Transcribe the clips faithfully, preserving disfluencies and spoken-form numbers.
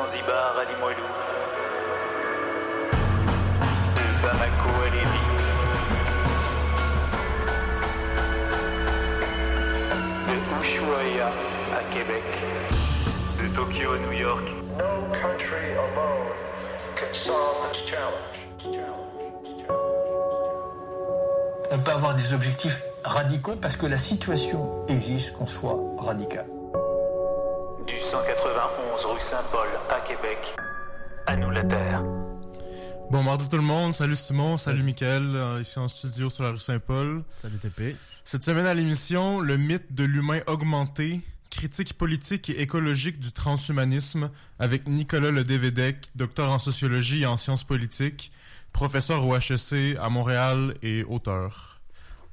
Zanzibar à Limoilou, de Bamako à Lévis, de Ushuaïa à Québec, de Tokyo à New York. No country alone can solve this challenge. On peut avoir des objectifs radicaux parce que la situation exige qu'on soit radical. Du cent quatre-vingt-onze rue Saint-Paul à Québec, à nous la terre. Bon mardi tout le monde, salut Simon, salut Mickaël, euh, ici en studio sur la rue Saint-Paul. Salut T P. Cette semaine à l'émission, le mythe de l'humain augmenté, critique politique et écologique du transhumanisme avec Nicolas Ledévédec, docteur en sociologie et en sciences politiques, professeur au H E C à Montréal et auteur.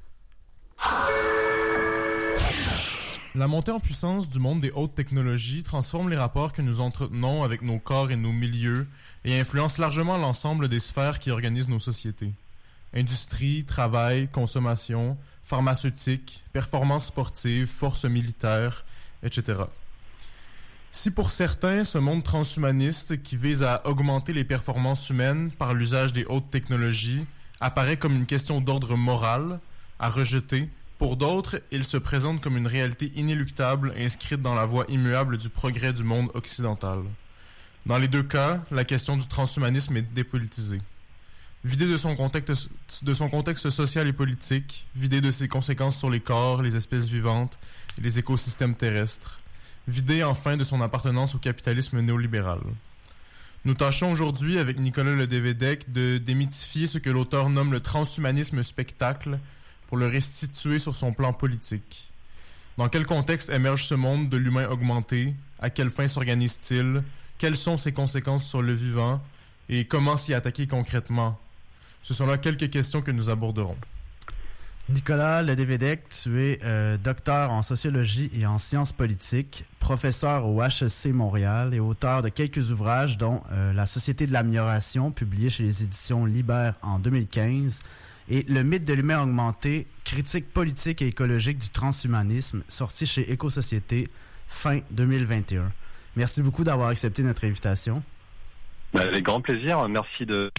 La montée en puissance du monde des hautes technologies transforme les rapports que nous entretenons avec nos corps et nos milieux et influence largement l'ensemble des sphères qui organisent nos sociétés. Industrie, travail, consommation, pharmaceutique, performance sportive, forces militaires, et cetera. Si pour certains, ce monde transhumaniste qui vise à augmenter les performances humaines par l'usage des hautes technologies apparaît comme une question d'ordre moral, à rejeter, pour d'autres, il se présente comme une réalité inéluctable inscrite dans la voie immuable du progrès du monde occidental. Dans les deux cas, la question du transhumanisme est dépolitisée. Vidée de son contexte, de son contexte social et politique, vidée de ses conséquences sur les corps, les espèces vivantes et les écosystèmes terrestres, vidée enfin de son appartenance au capitalisme néolibéral. Nous tâchons aujourd'hui, avec Nicolas Ledévédec, de démythifier ce que l'auteur nomme le transhumanisme spectacle pour le restituer sur son plan politique. Dans quel contexte émerge ce monde de l'humain augmenté? À quelle fin s'organise-t-il? Quelles sont ses conséquences sur le vivant? Et comment s'y attaquer concrètement? Ce sont là quelques questions que nous aborderons. Nicolas Ledévédec, tu es euh, docteur en sociologie et en sciences politiques, professeur au H E C Montréal et auteur de quelques ouvrages dont euh, La Société de l'amélioration, publié chez les éditions Libère en deux mille quinze, et Le mythe de l'humain augmenté, critique politique et écologique du transhumanisme, sorti chez Éco-Société fin deux mille vingt et un. Merci beaucoup d'avoir accepté notre invitation. Avec grand plaisir, merci de...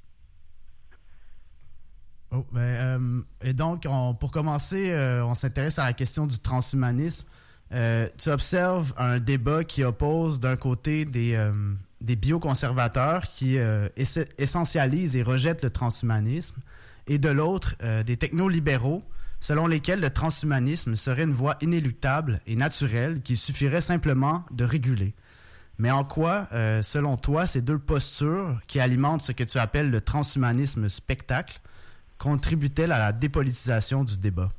Oh, ben, euh, et donc, on, pour commencer, euh, on s'intéresse à la question du transhumanisme. Euh, tu observes un débat qui oppose d'un côté des, euh, des bioconservateurs qui euh, ess- essentialisent et rejettent le transhumanisme, et de l'autre, euh, des technolibéraux selon lesquels le transhumanisme serait une voie inéluctable et naturelle qu'il suffirait simplement de réguler. Mais en quoi, euh, selon toi, ces deux postures qui alimentent ce que tu appelles le transhumanisme spectacle contribue-t-elle à la dépolitisation du débat?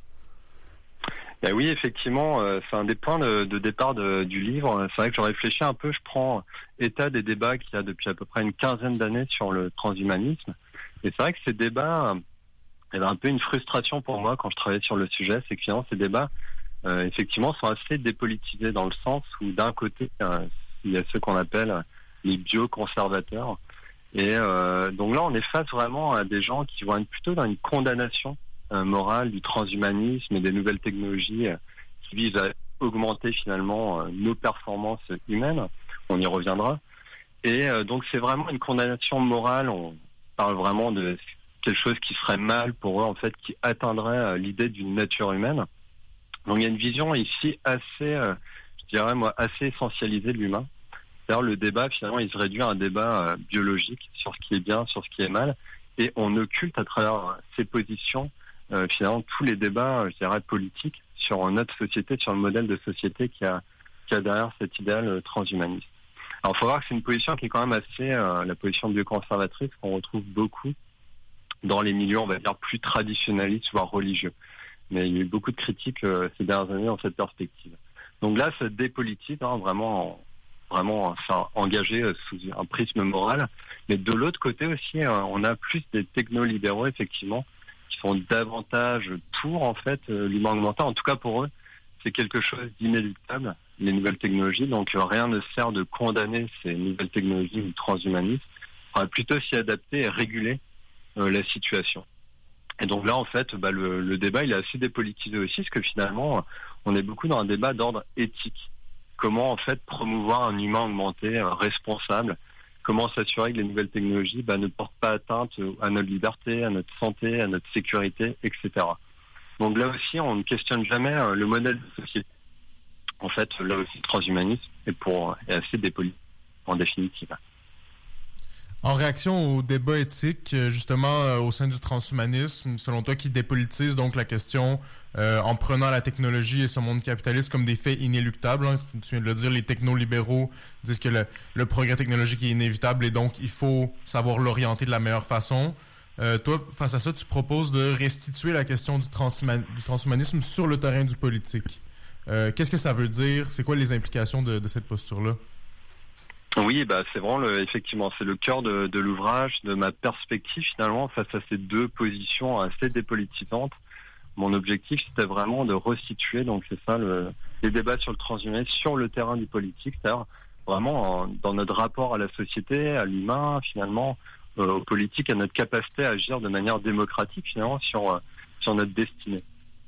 Ben oui, effectivement, euh, c'est un des points de, de départ de, du livre. C'est vrai que je réfléchis un peu, je prends état des débats qu'il y a depuis à peu près une quinzaine d'années sur le transhumanisme. Et c'est vrai que ces débats, il y avait un peu une frustration pour moi quand je travaillais sur le sujet, c'est que finalement ces débats, euh, effectivement, sont assez dépolitisés dans le sens où d'un côté, euh, il y a ceux qu'on appelle les bioconservateurs. Et euh, donc là, on est face vraiment à des gens qui vont être plutôt dans une condamnation euh, morale du transhumanisme et des nouvelles technologies euh, qui visent à augmenter finalement euh, nos performances humaines. On y reviendra. Et euh, donc c'est vraiment une condamnation morale. On parle vraiment de quelque chose qui serait mal pour eux, en fait, qui atteindrait euh, l'idée d'une nature humaine. Donc il y a une vision ici assez, euh, je dirais moi, assez essentialisée de l'humain. C'est-à-dire le débat, finalement, il se réduit à un débat euh, biologique sur ce qui est bien, sur ce qui est mal, et on occulte à travers ces positions, euh, finalement, tous les débats, je dirais, politiques sur notre société, sur le modèle de société qui a, qui a derrière cet idéal transhumaniste. Alors, il faut voir que c'est une position qui est quand même assez, euh, la position bioconservatrice qu'on retrouve beaucoup dans les milieux, on va dire, plus traditionnalistes, voire religieux. Mais il y a eu beaucoup de critiques euh, ces dernières années dans cette perspective. Donc là, ça dépolitise, hein, vraiment... En, vraiment enfin, engagé sous un prisme moral. Mais de l'autre côté aussi, on a plus des technolibéraux, effectivement, qui sont davantage pour, en fait, l'humain augmenté. En tout cas, pour eux, c'est quelque chose d'inéluctable, les nouvelles technologies. Donc, rien ne sert de condamner ces nouvelles technologies ou transhumanistes. On va plutôt s'y adapter et réguler euh, la situation. Et donc là, en fait, bah, le, le débat, il est assez dépolitisé aussi, parce que finalement, on est beaucoup dans un débat d'ordre éthique. Comment, en fait, promouvoir un humain augmenté, euh, responsable, comment s'assurer que les nouvelles technologies bah, ne portent pas atteinte à notre liberté, à notre santé, à notre sécurité, et cetera. Donc là aussi, on ne questionne jamais euh, le modèle de société. En fait, là aussi, le transhumanisme est, pour, est assez dépolitisé, en définitive. En réaction au débat éthique, justement, euh, au sein du transhumanisme, selon toi, qui dépolitise donc la question euh, en prenant la technologie et ce monde capitaliste comme des faits inéluctables, hein, tu viens de le dire, les technolibéraux disent que le, le progrès technologique est inévitable et donc il faut savoir l'orienter de la meilleure façon. Euh, toi, face à ça, tu proposes de restituer la question du, transhuma- du transhumanisme sur le terrain du politique. Euh, qu'est-ce que ça veut dire? C'est quoi les implications de, de cette posture-là? Oui, bah c'est vraiment le, effectivement, c'est le cœur de, de l'ouvrage, de ma perspective finalement face à ces deux positions assez dépolitisantes. Mon objectif, c'était vraiment de resituer, donc c'est ça, le, les débats sur le transhumanisme sur le terrain du politique, c'est-à-dire vraiment en, dans notre rapport à la société, à l'humain, finalement, euh, au politique, à notre capacité à agir de manière démocratique finalement sur euh, sur notre destinée.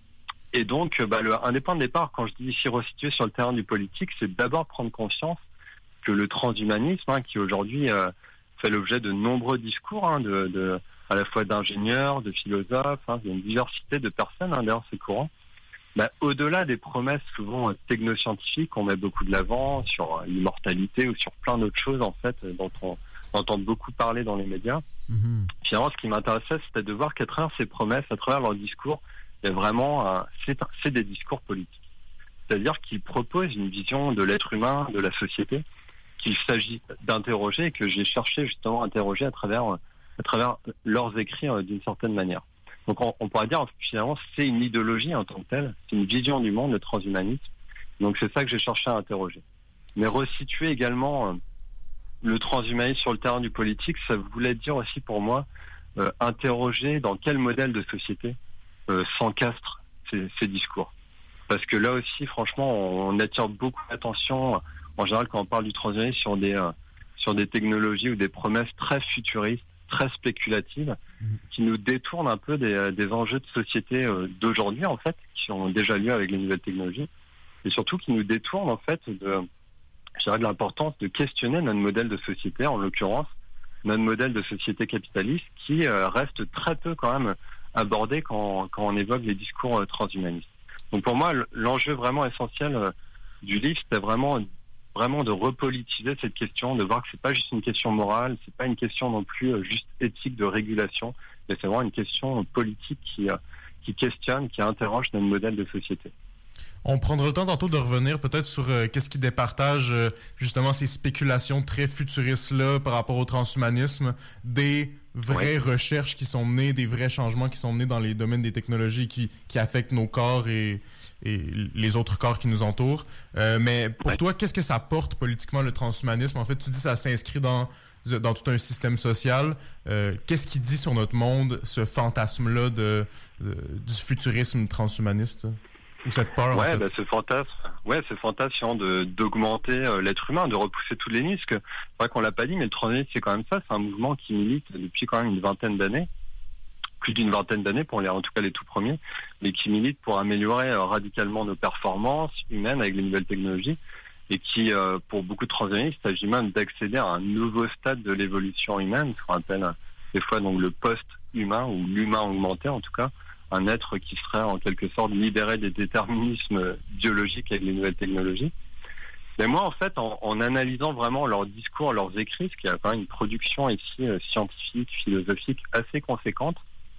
Et donc, bah, le, un des points de départ, quand je dis ici resituer sur le terrain du politique, c'est d'abord prendre conscience que le transhumanisme, hein, qui aujourd'hui euh, fait l'objet de nombreux discours, hein, de, de, à la fois d'ingénieurs, de philosophes, hein, il y a une diversité de personnes hein, derrière ces courants, bah, au-delà des promesses souvent euh, technoscientifiques, on met beaucoup de l'avant sur euh, l'immortalité ou sur plein d'autres choses en fait dont on entend beaucoup parler dans les médias. Mmh. Finalement, ce qui m'intéressait, c'était de voir qu'à travers ces promesses, à travers leurs discours, il y a vraiment, euh, c'est, c'est des discours politiques. C'est-à-dire qu'ils proposent une vision de l'être humain, de la société, qu'il s'agit d'interroger et que j'ai cherché justement à interroger à travers, à travers leurs écrits euh, d'une certaine manière. Donc on, on pourrait dire finalement c'est une idéologie en tant que telle, c'est une vision du monde, le transhumanisme. Donc c'est ça que j'ai cherché à interroger. Mais resituer également euh, le transhumanisme sur le terrain du politique, ça voulait dire aussi pour moi euh, interroger dans quel modèle de société euh, s'encastrent ces, ces discours. Parce que là aussi, franchement, on, on attire beaucoup d'attention en général quand on parle du transhumanisme sur des euh, sur des technologies ou des promesses très futuristes, très spéculatives, mmh. qui nous détournent un peu des, des enjeux de société euh, d'aujourd'hui en fait, qui ont déjà lieu avec les nouvelles technologies, et surtout qui nous détournent en fait de, je dirais, de l'importance de questionner notre modèle de société, en l'occurrence notre modèle de société capitaliste, qui euh, reste très peu quand même abordé quand quand on évoque les discours euh, transhumanistes. Donc pour moi, l'enjeu vraiment essentiel euh, du livre, c'était vraiment vraiment de repolitiser cette question, de voir que c'est pas juste une question morale, c'est pas une question non plus euh, juste éthique de régulation, mais c'est vraiment une question politique qui euh, qui questionne, qui interroge notre modèle de société. On prendra le temps tantôt de revenir peut-être sur euh, qu'est-ce qui départage euh, justement ces spéculations très futuristes-là par rapport au transhumanisme, des vraies oui. recherches qui sont menées, des vrais changements qui sont menés dans les domaines des technologies qui, qui affectent nos corps et, et les autres corps qui nous entourent. Euh, mais pour oui. toi, qu'est-ce que ça porte politiquement le transhumanisme? En fait, tu dis que ça s'inscrit dans, dans tout un système social. Euh, qu'est-ce qui dit sur notre monde ce fantasme-là de, de, du futurisme transhumaniste? Ou cette peur, ouais, en fait. bah, ce fantasme, ouais, ce fantasme de d'augmenter euh, l'être humain, de repousser tous les limites. C'est vrai qu'on l'a pas dit, mais le transhumanisme, c'est quand même ça. C'est un mouvement qui milite depuis quand même une vingtaine d'années, plus d'une vingtaine d'années pour les, en tout cas les tout premiers, mais qui milite pour améliorer euh, radicalement nos performances humaines avec les nouvelles technologies, et qui, euh, pour beaucoup de transhumanistes, il s'agit même d'accéder à un nouveau stade de l'évolution humaine, ce qu'on appelle euh, des fois donc le post-humain ou l'humain augmenté en tout cas. Un être qui serait en quelque sorte libéré des déterminismes biologiques avec les nouvelles technologies. Mais moi, en fait, en, en analysant vraiment leurs discours, leurs écrits, ce qui a quand même une production ici euh, scientifique, philosophique assez conséquente,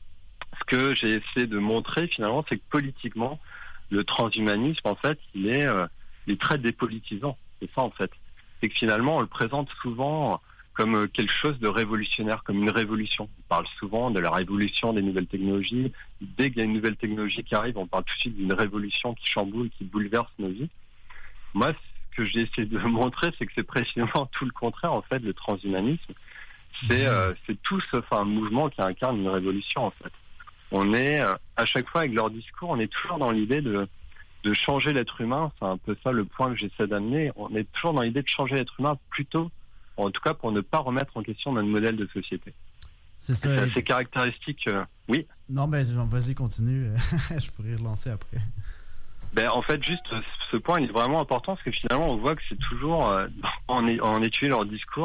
ce que j'ai essayé de montrer finalement, c'est que politiquement, le transhumanisme, en fait, il est, euh, il est très dépolitisant. C'est ça, en fait. C'est que finalement, on le présente souvent comme quelque chose de révolutionnaire, comme une révolution. On parle souvent de la révolution des nouvelles technologies. Dès qu'il y a une nouvelle technologie qui arrive, on parle tout de suite d'une révolution qui chamboule, qui bouleverse nos vies. Moi, ce que j'ai essayé de montrer, c'est que c'est précisément tout le contraire, en fait, le transhumanisme. C'est, euh, c'est tout sauf un mouvement qui incarne une révolution, en fait. On est, euh, à chaque fois, avec leur discours, on est toujours dans l'idée de, de changer l'être humain. C'est un peu ça le point que j'essaie d'amener. On est toujours dans l'idée de changer l'être humain plutôt en tout cas pour ne pas remettre en question notre modèle de société. C'est ça. C'est assez caractéristique. Euh, oui. Non, mais vas-y, continue. Je pourrais relancer après. Ben, en fait, juste ce point il est vraiment important parce que finalement, on voit que c'est toujours, euh, en, en étudiant leur discours,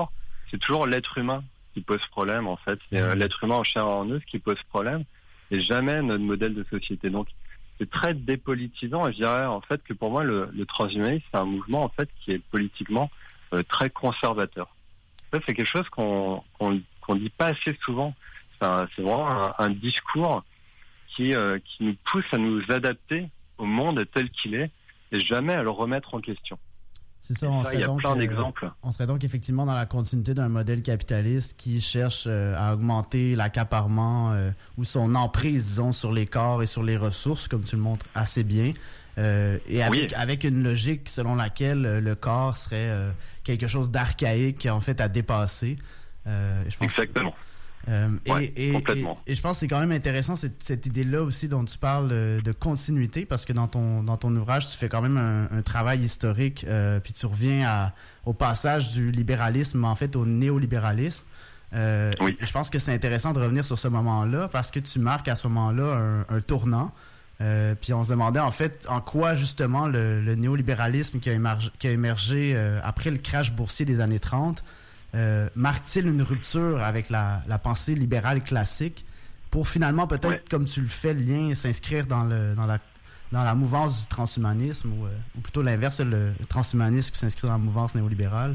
c'est toujours l'être humain qui pose problème, en fait. C'est euh, l'être humain en chair et en os qui pose problème, et jamais notre modèle de société. Donc, c'est très dépolitisant, et je dirais, en fait, que pour moi, le, le transhumanisme, c'est un mouvement, en fait, qui est politiquement euh, très conservateur. Ça, c'est quelque chose qu'on qu'on, qu'on dit pas assez souvent. C'est, un, c'est vraiment un, un discours qui, euh, qui nous pousse à nous adapter au monde tel qu'il est, et jamais à le remettre en question. C'est ça, on ça, serait, il y a donc, plein euh, d'exemples. on serait donc effectivement dans la continuité d'un modèle capitaliste qui cherche euh, à augmenter l'accaparement euh, ou son emprise, disons, sur les corps et sur les ressources, comme tu le montres assez bien, euh, et avec, Oui. avec une logique selon laquelle euh, le corps serait euh, quelque chose d'archaïque, en fait, à dépasser. Euh, je pense Exactement. Euh, Ouais, et, et, complètement. et, et je pense que c'est quand même intéressant cette, cette idée-là aussi dont tu parles euh, de continuité, parce que dans ton dans ton ouvrage, tu fais quand même un, un travail historique, euh, puis tu reviens à, au passage du libéralisme, en fait, au néolibéralisme. Euh, Oui. Je pense que c'est intéressant de revenir sur ce moment-là, parce que tu marques à ce moment-là un, un tournant. Euh, puis on se demandait en fait en quoi justement le, le néolibéralisme qui a émergé, qui a émergé euh, après le crash boursier des années trente Euh, marque-t-il une rupture avec la, la pensée libérale classique pour finalement peut-être, Ouais. comme tu le fais, le lien s'inscrire dans, le, dans, la, dans la mouvance du transhumanisme ou, euh, ou plutôt l'inverse, le, le transhumanisme qui s'inscrit dans la mouvance néolibérale?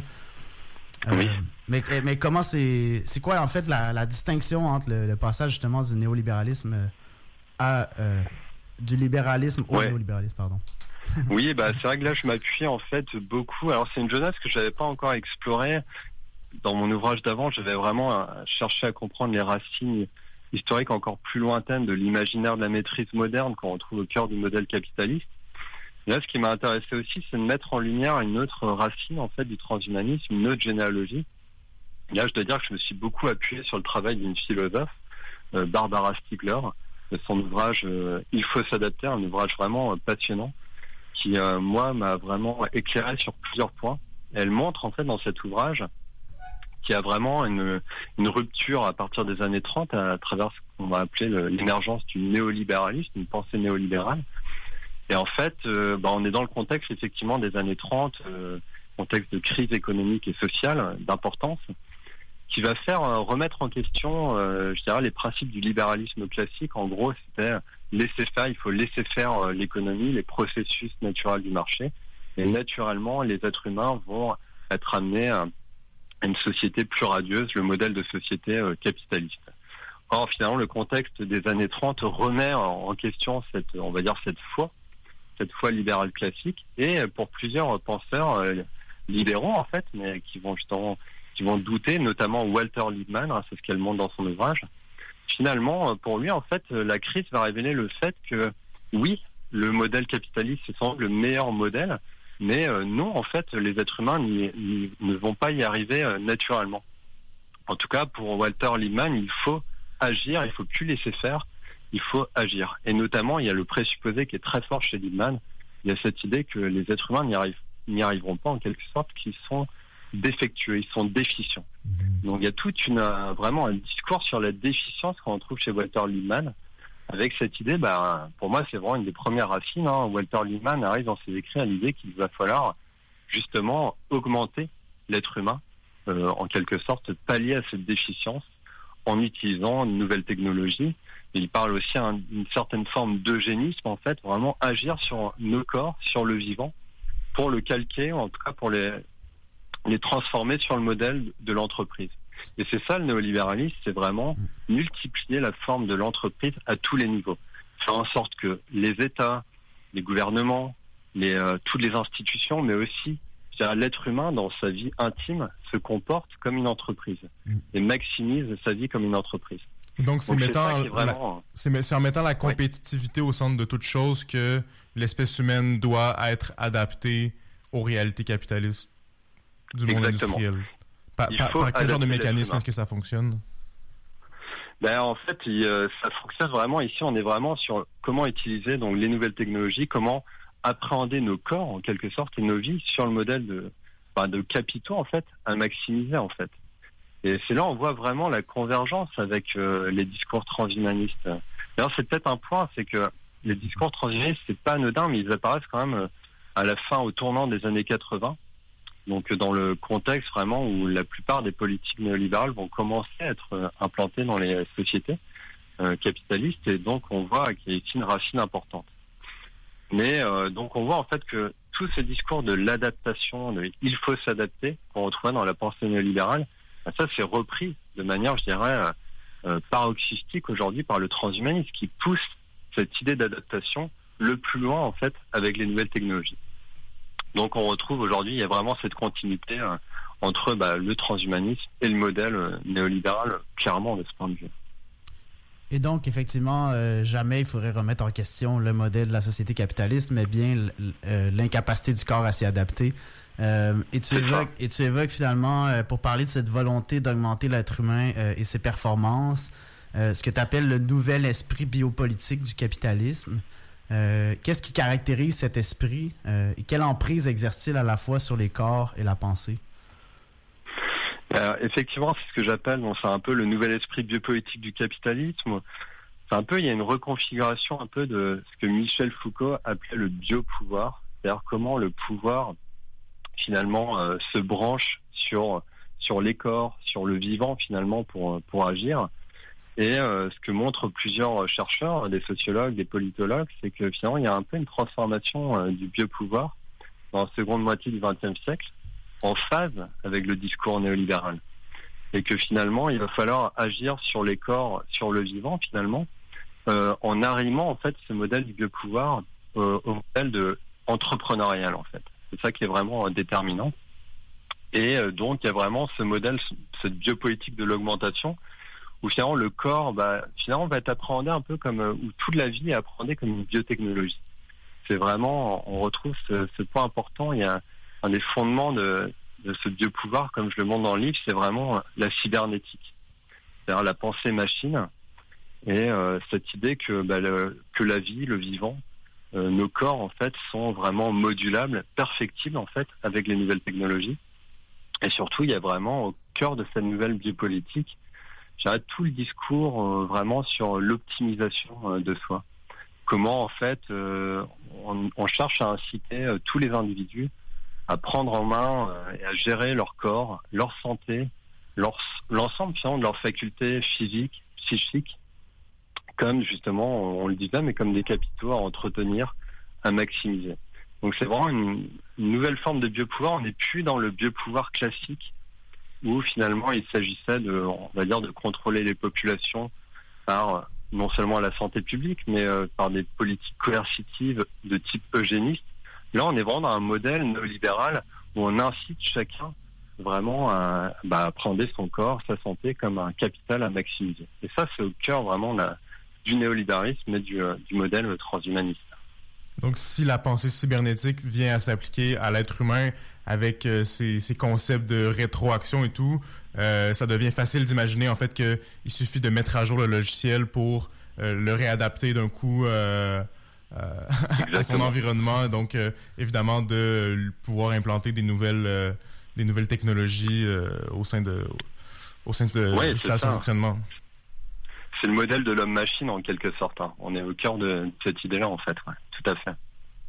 Euh, Oui. mais, mais comment c'est... C'est quoi en fait la, la distinction entre le, le passage justement du néolibéralisme à... Euh, du libéralisme au Ouais. néolibéralisme, pardon? Oui, bah c'est vrai que là je m'appuie en fait beaucoup. Alors c'est une jeunesse que j'avais pas encore explorée. Dans mon ouvrage d'avant, j'avais vraiment cherché à comprendre les racines historiques encore plus lointaines de l'imaginaire de la maîtrise moderne qu'on retrouve au cœur du modèle capitaliste. Et là, ce qui m'a intéressé aussi, c'est de mettre en lumière une autre racine en fait du transhumanisme, une autre généalogie. Et là, je dois dire que je me suis beaucoup appuyé sur le travail d'une philosophe, euh, Barbara Stiegler, de son ouvrage euh, Il faut s'adapter, un ouvrage vraiment euh, passionnant, qui euh, moi m'a vraiment éclairé sur plusieurs points. Elle montre en fait dans cet ouvrage qui a vraiment une, une rupture à partir des années trente à, à travers ce qu'on va appeler le, l'émergence du néolibéralisme, une pensée néolibérale. Et en fait, euh, bah, on est dans le contexte effectivement des années trente, euh, contexte de crise économique et sociale d'importance, qui va faire euh, remettre en question, euh, je dirais, les principes du libéralisme classique. En gros, c'était laisser faire, il faut laisser faire euh, l'économie, les processus naturels du marché, et naturellement, les êtres humains vont être amenés à une société plus radieuse, le modèle de société euh, capitaliste. Or, finalement, le contexte des années trente remet en, en question cette, on va dire, cette foi, cette foi libérale classique, et pour plusieurs penseurs euh, libéraux, en fait, mais qui vont justement, qui vont douter, notamment Walter Lippmann, hein, c'est ce qu'elle montre dans son ouvrage. Finalement, pour lui, en fait, la crise va révéler le fait que, oui, le modèle capitaliste, c'est sans doute le meilleur modèle, mais euh, non, en fait, les êtres humains n'y, n'y, ne vont pas y arriver euh, naturellement. En tout cas, pour Walter Lippmann, il faut agir, il faut plus laisser faire, il faut agir. Et notamment, il y a le présupposé qui est très fort chez Lippmann, il y a cette idée que les êtres humains n'y, arrivent, n'y arriveront pas, en quelque sorte, qu'ils sont défectueux, ils sont déficients. Mmh. Donc il y a toute une, euh, vraiment un discours sur la déficience qu'on retrouve chez Walter Lippmann, avec cette idée, bah, pour moi, c'est vraiment une des premières racines. Hein. Walter Lippmann arrive dans ses écrits à l'idée qu'il va falloir justement augmenter l'être humain, euh, en quelque sorte pallier à cette déficience en utilisant une nouvelle technologie. Et il parle aussi d'une certaine forme d'eugénisme, en fait, vraiment agir sur nos corps, sur le vivant, pour le calquer, ou en tout cas pour les, les transformer sur le modèle de l'entreprise. Et c'est ça le néolibéralisme, c'est vraiment multiplier la forme de l'entreprise à tous les niveaux. Faire en sorte que les États, les gouvernements, les, euh, toutes les institutions, mais aussi l'être humain dans sa vie intime se comporte comme une entreprise et maximise sa vie comme une entreprise. Donc, c'est, Donc mettant, c'est, vraiment... la, c'est, c'est en mettant la compétitivité ouais. au centre de toute chose que l'espèce humaine doit être adaptée aux réalités capitalistes du monde Exactement. industriel. Par, par, par quel genre de mécanisme est-ce que ça fonctionne? Ben, en fait, il, euh, ça fonctionne vraiment. Ici, on est vraiment sur comment utiliser donc les nouvelles technologies, comment appréhender nos corps, en quelque sorte, et nos vies sur le modèle de, enfin, de capitaux, en fait, à maximiser, en fait. Et c'est là on voit vraiment la convergence avec euh, les discours transhumanistes. D'ailleurs, c'est peut-être un point, c'est que les discours transhumanistes, c'est pas anodin, mais ils apparaissent quand même euh, à la fin, au tournant des années quatre-vingts. Donc dans le contexte vraiment où la plupart des politiques néolibérales vont commencer à être euh, implantées dans les sociétés euh, capitalistes, et donc on voit qu'il y a ici une racine importante. Mais euh, donc on voit en fait que tous ces discours de l'adaptation, de il faut s'adapter, qu'on retrouvait dans la pensée néolibérale, ben ça c'est repris de manière, je dirais, euh, paroxystique aujourd'hui par le transhumanisme qui pousse cette idée d'adaptation le plus loin en fait avec les nouvelles technologies. Donc on retrouve aujourd'hui, il y a vraiment cette continuité euh, entre bah, le transhumanisme et le modèle euh, néolibéral, clairement de ce point de vue. Et donc, effectivement, euh, jamais il faudrait remettre en question le modèle de la société capitaliste, mais bien l- euh, l'incapacité du corps à s'y adapter. Euh, et, tu évoques, et tu évoques finalement, euh, pour parler de cette volonté d'augmenter l'être humain euh, et ses performances, euh, ce que tu appelles le nouvel esprit biopolitique du capitalisme. Euh, qu'est-ce qui caractérise cet esprit euh, et quelle emprise exerce-t-il à la fois sur les corps et la pensée? Euh, effectivement, c'est ce que j'appelle, bon, c'est un peu le nouvel esprit biopolitique du capitalisme. C'est un peu, il y a une reconfiguration un peu de ce que Michel Foucault appelait le biopouvoir, c'est-à-dire comment le pouvoir finalement euh, se branche sur sur les corps, sur le vivant finalement pour pour agir. Et euh, ce que montrent plusieurs chercheurs, des sociologues, des politologues, c'est que finalement il y a un peu une transformation euh, du biopouvoir dans la seconde moitié du vingtième siècle, en phase avec le discours néolibéral. Et que finalement, il va falloir agir sur les corps, sur le vivant, finalement, euh, en arrimant, en fait, ce modèle du biopouvoir euh, au modèle de entrepreneurial, en fait. C'est ça qui est vraiment euh, déterminant. Et euh, donc, il y a vraiment ce modèle, cette biopolitique de l'augmentation, où finalement, le corps, bah, finalement, va être appréhendé un peu comme, euh, où toute la vie est appréhendée comme une biotechnologie. C'est vraiment, on retrouve ce, ce point important, il y a un des fondements de, de ce biopouvoir, comme je le montre dans le livre, c'est vraiment la cybernétique, c'est-à-dire la pensée machine, et euh, cette idée que, bah, le, que la vie, le vivant, euh, nos corps en fait sont vraiment modulables, perfectibles en fait avec les nouvelles technologies, et surtout il y a vraiment au cœur de cette nouvelle biopolitique, j'arrête tout le discours euh, vraiment sur l'optimisation euh, de soi. Comment en fait euh, on, on cherche à inciter euh, tous les individus à prendre en main euh, et à gérer leur corps, leur santé, leur, l'ensemble finalement de leurs facultés physiques, psychiques, comme justement, on le disait, mais comme des capitaux à entretenir, à maximiser. Donc c'est vraiment une, une nouvelle forme de biopouvoir. On n'est plus dans le biopouvoir classique où finalement il s'agissait de, on va dire, de contrôler les populations par non seulement la santé publique, mais euh, par des politiques coercitives de type eugéniste. Là, on est vraiment dans un modèle néolibéral où on incite chacun vraiment à bah, appréhender son corps, sa santé comme un capital à maximiser. Et ça, c'est au cœur vraiment la, du néolibéralisme et du, du modèle transhumaniste. Donc, si la pensée cybernétique vient à s'appliquer à l'être humain avec euh, ces, ces concepts de rétroaction et tout, euh, ça devient facile d'imaginer en fait qu'il suffit de mettre à jour le logiciel pour euh, le réadapter d'un coup euh, euh, à son environnement. Donc, euh, évidemment, de pouvoir implanter des nouvelles, euh, des nouvelles technologies euh, au sein de, au sein de ouais, ça, son fonctionnement. C'est le modèle de l'homme-machine en quelque sorte. Hein. On est au cœur de cette idée-là en fait. Ouais, tout à fait.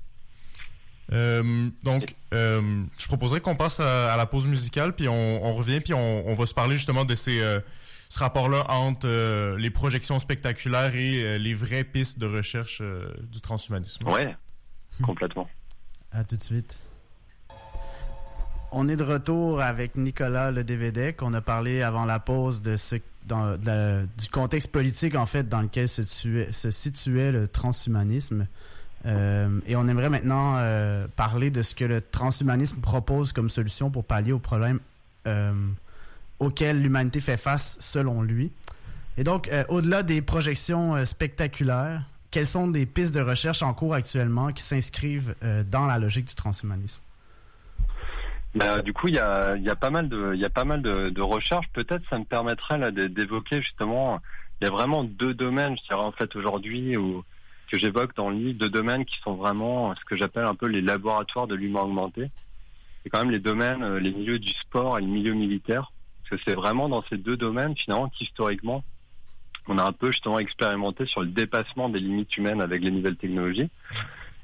Euh, donc, euh, je proposerais qu'on passe à, à la pause musicale, puis on, on revient, puis on, on va se parler justement de ces, euh, ce rapport-là entre euh, les projections spectaculaires et euh, les vraies pistes de recherche euh, du transhumanisme. Ouais, complètement. À tout de suite. On est de retour avec Nicolas Ledévédec. On a parlé avant la pause de ce, dans, de la, du contexte politique en fait dans lequel se, tuait, se situait le transhumanisme. Euh, et on aimerait maintenant euh, parler de ce que le transhumanisme propose comme solution pour pallier aux problèmes euh, auxquels l'humanité fait face selon lui. Et donc, euh, au-delà des projections euh, spectaculaires, quelles sont des pistes de recherche en cours actuellement qui s'inscrivent euh, dans la logique du transhumanisme? Bah, du coup, il y a, y a pas mal de, il y a pas mal de, de recherches. Peut-être, ça me permettrait là d'évoquer justement. Il y a vraiment deux domaines, je dirais en fait aujourd'hui, où que j'évoque dans le livre, deux domaines qui sont vraiment ce que j'appelle un peu les laboratoires de l'humain augmenté. C'est quand même les domaines, les milieux du sport et le milieu militaire, parce que c'est vraiment dans ces deux domaines finalement qu'historiquement on a un peu justement expérimenté sur le dépassement des limites humaines avec les nouvelles technologies.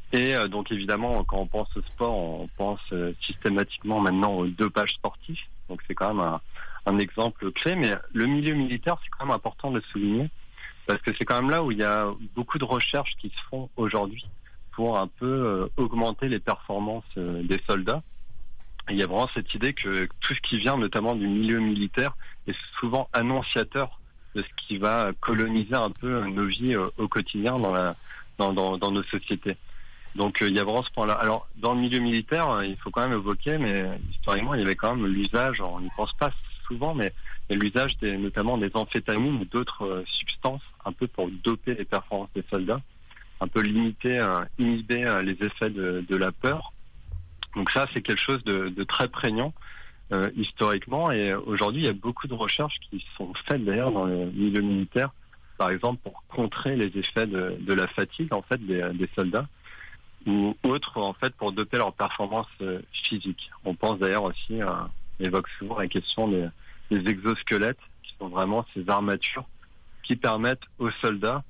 Et euh, donc évidemment, quand on pense au sport, on pense euh, systématiquement maintenant au dopage sportif. Donc c'est quand même un, un exemple clé. Mais le milieu militaire, c'est quand même important de le souligner, parce que c'est quand même là où il y a beaucoup de recherches qui se font aujourd'hui pour un peu euh, augmenter les performances euh, des soldats. Et il y a vraiment cette idée que tout ce qui vient notamment du milieu militaire est souvent annonciateur de ce qui va coloniser un peu nos vies euh, au quotidien dans, la, dans, dans, dans nos sociétés. Donc euh, il y a vraiment ce point-là. Alors dans le milieu militaire, euh, il faut quand même évoquer, mais historiquement il y avait quand même l'usage, on n'y pense pas souvent, mais il y a l'usage des, notamment des amphétamines ou d'autres euh, substances, un peu pour doper les performances des soldats, un peu limiter, euh, inhiber euh, les effets de, de la peur. Donc ça, c'est quelque chose de, de très prégnant euh, historiquement. Et aujourd'hui, il y a beaucoup de recherches qui sont faites d'ailleurs dans le milieu militaire, par exemple pour contrer les effets de, de la fatigue en fait des, des soldats, ou autres en fait pour doper leur performance euh, physique. On pense d'ailleurs aussi, euh, on évoque souvent la question des, des exosquelettes, qui sont vraiment ces armatures qui permettent aux soldats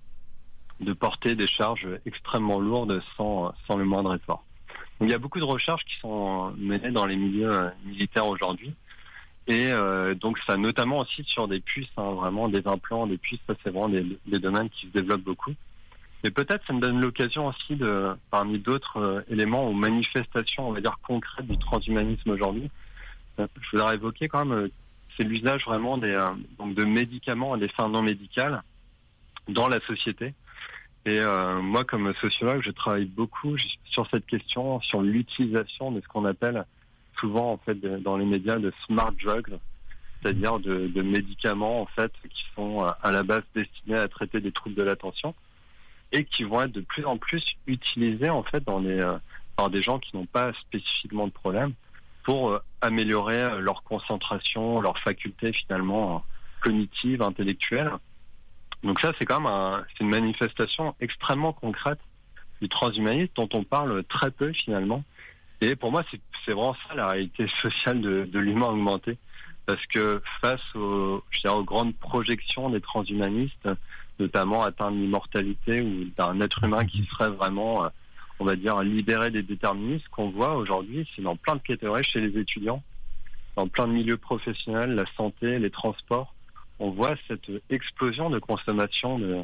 de porter des charges extrêmement lourdes sans, sans le moindre effort. Donc, il y a beaucoup de recherches qui sont menées dans les milieux euh, militaires aujourd'hui. Et euh, donc ça notamment aussi sur des puces, hein, vraiment des implants, des puces, ça c'est vraiment des, des domaines qui se développent beaucoup. Et peut-être ça me donne l'occasion aussi de, parmi d'autres euh, éléments ou manifestations, on va dire concrètes du transhumanisme aujourd'hui, euh, je voudrais évoquer quand même, euh, c'est l'usage vraiment des, euh, donc de médicaments à des fins non médicales dans la société. Et euh, moi, comme sociologue, je travaille beaucoup sur cette question, sur l'utilisation de ce qu'on appelle souvent en fait de, dans les médias de smart drugs, c'est-à-dire de, de médicaments en fait qui sont à la base destinés à traiter des troubles de l'attention et qui vont être de plus en plus utilisés en fait dans les, euh, par des gens qui n'ont pas spécifiquement de problème pour euh, améliorer leur concentration, leurs facultés finalement euh, cognitives, intellectuelles. Donc ça, c'est quand même un, c'est une manifestation extrêmement concrète du transhumanisme dont on parle très peu finalement. Et pour moi, c'est, c'est vraiment ça la réalité sociale de, de l'humain augmenté. Parce que face aux, je dirais, aux grandes projections des transhumanistes, notamment atteindre l'immortalité ou d'un être humain qui serait vraiment, on va dire, libéré des déterminismes, ce qu'on voit aujourd'hui, c'est dans plein de catégories chez les étudiants, dans plein de milieux professionnels, la santé, les transports. On voit cette explosion de consommation de,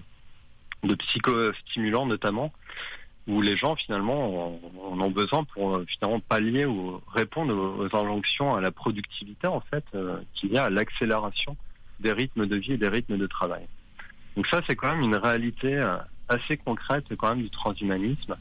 de psychostimulants notamment, où les gens finalement en ont besoin pour finalement pallier ou répondre aux, aux injonctions à la productivité en fait, euh, qu'il y a à l'accélération des rythmes de vie et des rythmes de travail. Donc ça, c'est quand même une réalité euh, assez concrète quand même du transhumanisme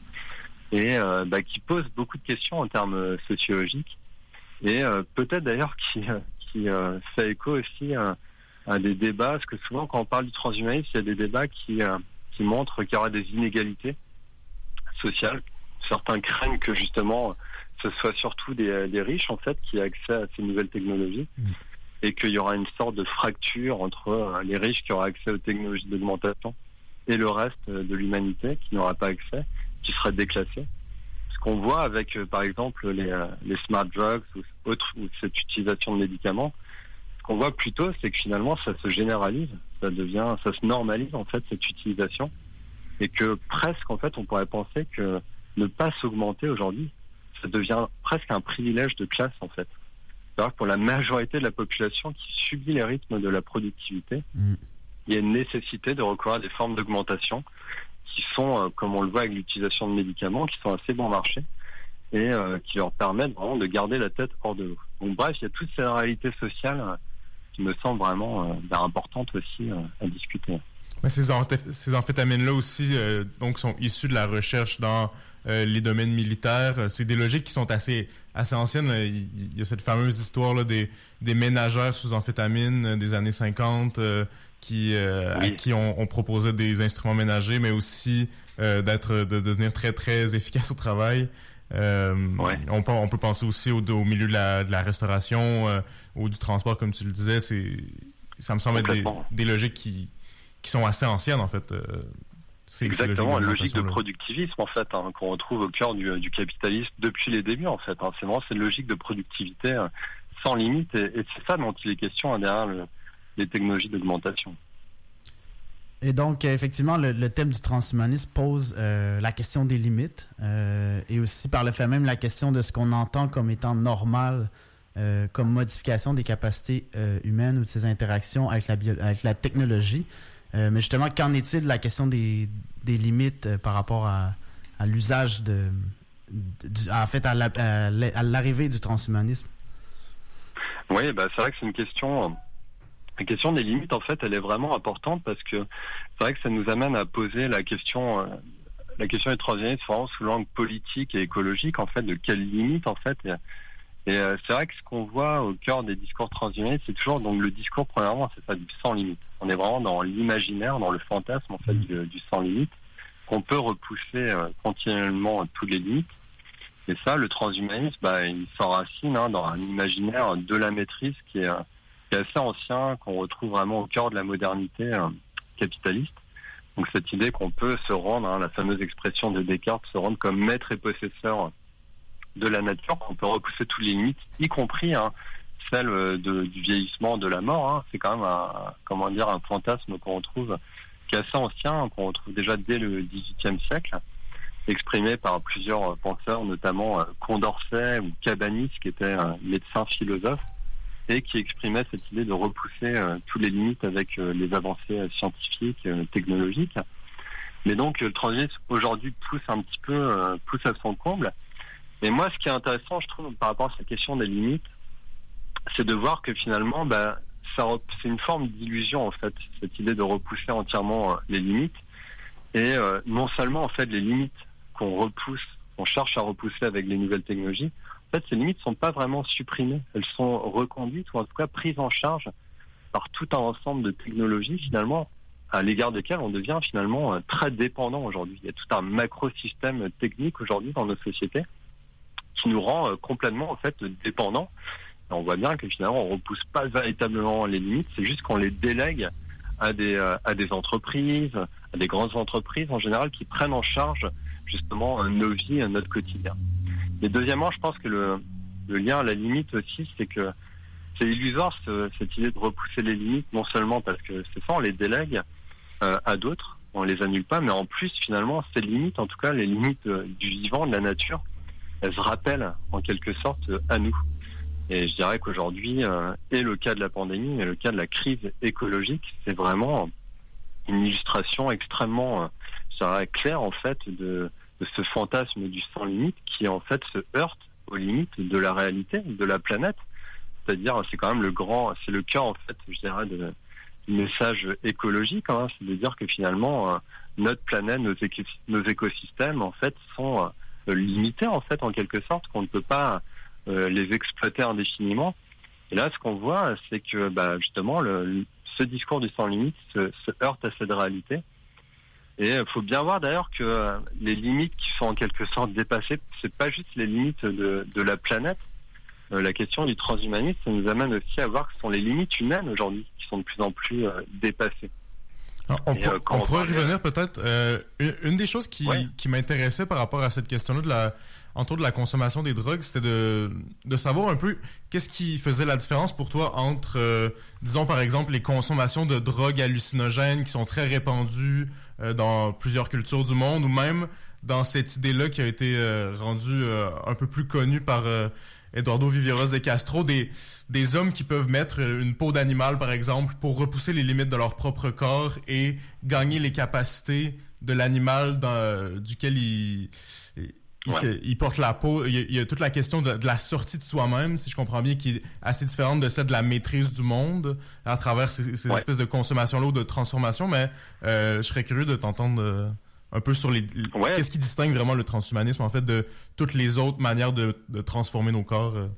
et euh, bah, qui pose beaucoup de questions en termes sociologiques et euh, peut-être d'ailleurs qui, euh, qui euh, fait écho aussi euh, à des débats, parce que souvent quand on parle du transhumanisme, il y a des débats qui, euh, qui montrent qu'il y aura des inégalités sociales. Certains craignent que justement ce soit surtout des, des riches en fait qui aient accès à ces nouvelles technologies mmh. et qu'il y aura une sorte de fracture entre euh, les riches qui auront accès aux technologies d'augmentation et le reste de l'humanité qui n'aura pas accès, qui serait déclassé. Ce qu'on voit avec euh, par exemple les, euh, les smart drugs ou autres ou cette utilisation de médicaments, qu'on voit plutôt, c'est que finalement ça se généralise, ça devient, ça se normalise en fait cette utilisation, et que presque en fait on pourrait penser que ne pas s'augmenter aujourd'hui, ça devient presque un privilège de classe en fait. C'est-à-dire que pour la majorité de la population qui subit les rythmes de la productivité, mmh. il y a une nécessité de recourir à des formes d'augmentation qui sont, euh, comme on le voit avec l'utilisation de médicaments, qui sont assez bon marché et euh, qui leur permettent vraiment de garder la tête hors de l'eau. Donc bref, il y a toutes ces réalités sociales euh, qui me semble vraiment euh, importante aussi euh, à discuter. Mais ces, amph- ces amphétamines-là aussi euh, donc sont issues de la recherche dans euh, les domaines militaires. C'est des logiques qui sont assez assez anciennes. Il y a cette fameuse histoire là, des, des ménagères sous amphétamines des années cinquante euh, qui, euh, oui. à qui on, on proposait des instruments ménagers, mais aussi euh, d'être de devenir très très efficace au travail. Euh, ouais. on, peut, on peut penser aussi au, au milieu de la, de la restauration euh, ou du transport, comme tu le disais. C'est, ça me semble être des, des logiques qui, qui sont assez anciennes, en fait. Euh, c'est, Exactement, une logique de productivisme, en fait, hein, qu'on retrouve au cœur du, du capitalisme depuis les débuts, en fait. Hein. C'est vraiment cette logique de productivité euh, sans limite, et, et c'est ça dont il est question hein, derrière le, les technologies d'augmentation. Et donc, effectivement, le, le thème du transhumanisme pose euh, la question des limites euh, et aussi, par le fait même, la question de ce qu'on entend comme étant normal euh, comme modification des capacités euh, humaines ou de ses interactions avec la, bio- avec la technologie. Euh, mais justement, qu'en est-il de la question des, des limites euh, par rapport à, à l'usage de... de du, en fait, à, la, à l'arrivée du transhumanisme? Oui, bah, c'est vrai que c'est une question... La question des limites, en fait, elle est vraiment importante parce que c'est vrai que ça nous amène à poser la question, euh, la question des transhumanistes vraiment sous l'angle politique et écologique, en fait, de quelles limites, en fait. Et, et euh, c'est vrai que ce qu'on voit au cœur des discours transhumanistes, c'est toujours, donc le discours, premièrement, c'est ça, du sans limite. On est vraiment dans l'imaginaire, dans le fantasme, en fait, du, du sans limite, qu'on peut repousser euh, continuellement toutes les limites. Et ça, le transhumanisme, bah, il s'enracine hein, dans un imaginaire de la maîtrise qui est... Euh, qui est assez ancien, qu'on retrouve vraiment au cœur de la modernité euh, capitaliste. Donc cette idée qu'on peut se rendre, hein, la fameuse expression de Descartes, se rendre comme maître et possesseur de la nature, qu'on peut repousser toutes les limites, y compris hein, celle de, du vieillissement, de la mort. Hein. C'est quand même un, comment dire, un fantasme qu'on retrouve, qui est assez ancien, qu'on retrouve déjà dès le dix-huitième siècle, exprimé par plusieurs penseurs, notamment euh, Condorcet ou Cabanis, qui était un médecin philosophe, et qui exprimait cette idée de repousser euh, toutes les limites avec euh, les avancées euh, scientifiques, euh, technologiques. Mais donc euh, le transhumanisme aujourd'hui pousse un petit peu, euh, pousse à son comble. Et moi, ce qui est intéressant, je trouve, par rapport à cette question des limites, c'est de voir que finalement, bah, ça, c'est une forme d'illusion en fait, cette idée de repousser entièrement euh, les limites. Et euh, non seulement en fait les limites qu'on repousse, qu'on cherche à repousser avec les nouvelles technologies. En fait, ces limites ne sont pas vraiment supprimées. Elles sont reconduites ou en tout cas prises en charge par tout un ensemble de technologies finalement à l'égard desquelles on devient finalement très dépendant aujourd'hui. Il y a tout un macro-système technique aujourd'hui dans nos sociétés qui nous rend complètement en fait dépendants. Et on voit bien que finalement on ne repousse pas véritablement les limites, c'est juste qu'on les délègue à des, à des entreprises, à des grandes entreprises en général qui prennent en charge justement nos vies, notre quotidien. Et deuxièmement, je pense que le, le lien à la limite aussi, c'est que c'est illusoire ce, cette idée de repousser les limites, non seulement parce que c'est ça, on les délègue euh, à d'autres, on les annule pas, mais en plus finalement ces limites, en tout cas les limites euh, du vivant, de la nature, elles se rappellent en quelque sorte euh, à nous. Et je dirais qu'aujourd'hui, euh, et le cas de la pandémie, et le cas de la crise écologique, c'est vraiment une illustration extrêmement, euh, je dirais, claire en fait de de ce fantasme du sans limite qui en fait se heurte aux limites de la réalité, de la planète. C'est-à-dire, c'est quand même le grand, c'est le cœur en fait, je dirais, de, du message écologique, hein, c'est de dire que finalement euh, notre planète, nos, éco- nos écosystèmes en fait sont euh, limités en fait en quelque sorte, qu'on ne peut pas euh, les exploiter indéfiniment. Et là, ce qu'on voit, c'est que bah, justement, le, ce discours du sans limite se, se heurte à cette réalité. Et il faut bien voir d'ailleurs que euh, les limites qui sont en quelque sorte dépassées, c'est pas juste les limites de, de la planète. Euh, la question du transhumanisme, ça nous amène aussi à voir que ce sont les limites humaines aujourd'hui qui sont de plus en plus euh, dépassées. Alors, on, Et, pour, euh, on pourrait parlait... revenir peut-être. Euh, une, une des choses qui, ouais. qui m'intéressait par rapport à cette question-là, de la, autour de la consommation des drogues, c'était de, de savoir un peu qu'est-ce qui faisait la différence pour toi entre, euh, disons par exemple, les consommations de drogues hallucinogènes qui sont très répandues euh, dans plusieurs cultures du monde, ou même dans cette idée-là qui a été euh, rendue euh, un peu plus connue par euh, Eduardo Viveiros de Castro, des, des hommes qui peuvent mettre une peau d'animal, par exemple, pour repousser les limites de leur propre corps et gagner les capacités de l'animal dans, euh, duquel il, il, ouais. fait, il porte la peau. Il y, a, il y a toute la question de, de la sortie de soi-même, si je comprends bien, qui est assez différente de celle de la maîtrise du monde à travers ces, ces ouais. espèces de consommation-là ou de transformation, mais euh, je serais curieux de t'entendre... Euh, un peu sur les... Ouais. Qu'est-ce qui distingue vraiment le transhumanisme, en fait, de toutes les autres manières de, de transformer nos corps? Euh?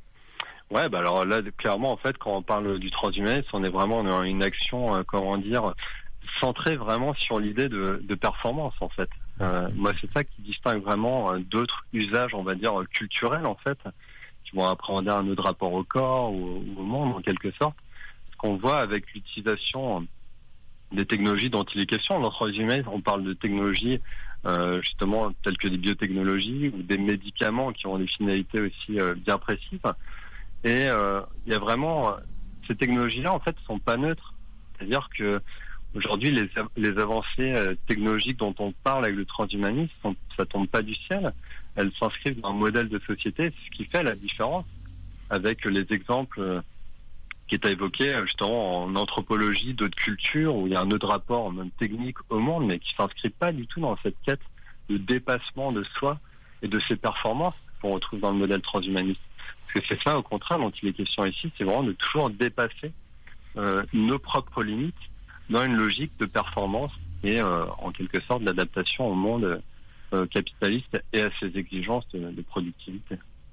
Ouais, bah alors là, clairement, en fait, quand on parle du transhumanisme, on est vraiment dans une action, euh, comment dire, centrée vraiment sur l'idée de, de performance, en fait. Euh, moi, c'est ça qui distingue vraiment euh, d'autres usages, on va dire, culturels, en fait, qui vont appréhender un autre rapport au corps ou, ou au monde, en quelque sorte. Ce qu'on voit avec l'utilisation... Euh, des technologies dont il est question. Dans transhumanisme, on parle de technologies euh, justement telles que des biotechnologies ou des médicaments qui ont des finalités aussi euh, bien précises. Et euh, il y a vraiment ces technologies-là en fait sont pas neutres. C'est-à-dire que Aujourd'hui, les, les avancées euh, technologiques dont on parle avec le transhumanisme, sont, ça tombe pas du ciel. Elles s'inscrivent dans un modèle de société, ce qui fait la différence avec les exemples euh, qui étaient évoqués justement en anthropologie, d'autres cultures, où il y a un autre rapport même technique au monde, mais qui s'inscrit pas du tout dans cette quête de dépassement de soi et de ses performances qu'on retrouve dans le modèle transhumaniste. Parce que c'est ça, au contraire, dont il est question ici, c'est vraiment de toujours dépasser euh, nos propres limites dans une logique de performance et euh, en quelque sorte d'adaptation au monde euh, capitaliste et à ses exigences de, de productivité.